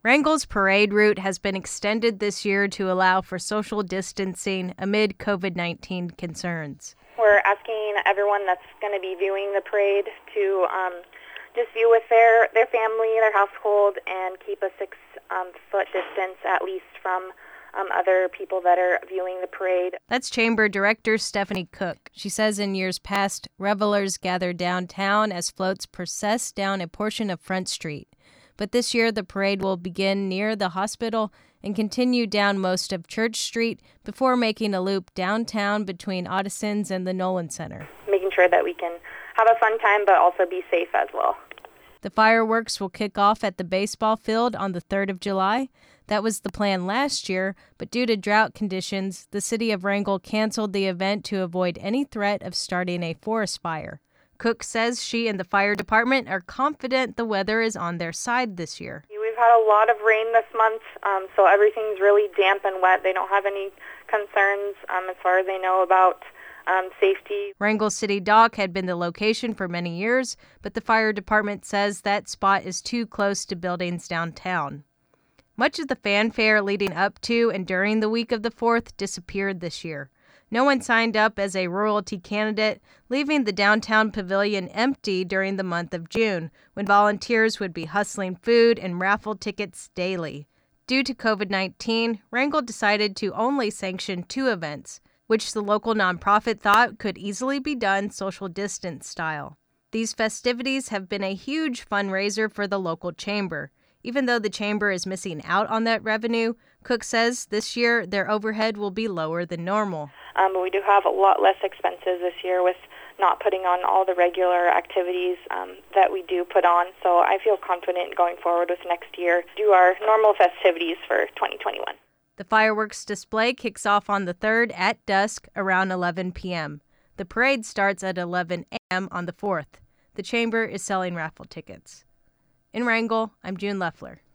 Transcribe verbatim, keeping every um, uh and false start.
Wrangell's parade route has been extended this year to allow for social distancing amid covid nineteen concerns. We're asking everyone that's going to be viewing the parade to um, just view with their, their family, their household, and keep a six-foot um, distance at least from um, other people that are viewing the parade. That's Chamber Director Stephanie Cook. She says in years past, revelers gathered downtown as floats process down a portion of Front Street. But this year, the parade will begin near the hospital and continue down most of Church Street before making a loop downtown between Ottison's and the Nolan Center. Making sure that we can have a fun time, but also be safe as well. The fireworks will kick off at the baseball field on the third of July. That was the plan last year, but due to drought conditions, the city of Wrangell canceled the event to avoid any threat of starting a forest fire. Cook says she and the fire department are confident the weather is on their side this year. We've had a lot of rain this month, um, so everything's really damp and wet. They don't have any concerns um, as far as they know about um, safety. Wrangell City Dock had been the location for many years, but the fire department says that spot is too close to buildings downtown. Much of the fanfare leading up to and during the week of the fourth disappeared this year. No one signed up as a royalty candidate, leaving the downtown pavilion empty during the month of June, when volunteers would be hustling food and raffle tickets daily. Due to covid nineteen, Wrangell decided to only sanction two events, which the local nonprofit thought could easily be done social distance style. These festivities have been a huge fundraiser for the local chamber. Even though the chamber is missing out on that revenue, Cook says this year their overhead will be lower than normal. Um, but we do have a lot less expenses this year with not putting on all the regular activities um, that we do put on. So I feel confident going forward with next year, do our normal festivities for twenty twenty-one. The fireworks display kicks off on the third at dusk around eleven p.m. The parade starts at eleven a.m. on the fourth. The chamber is selling raffle tickets. In Wrangell, I'm June Leffler.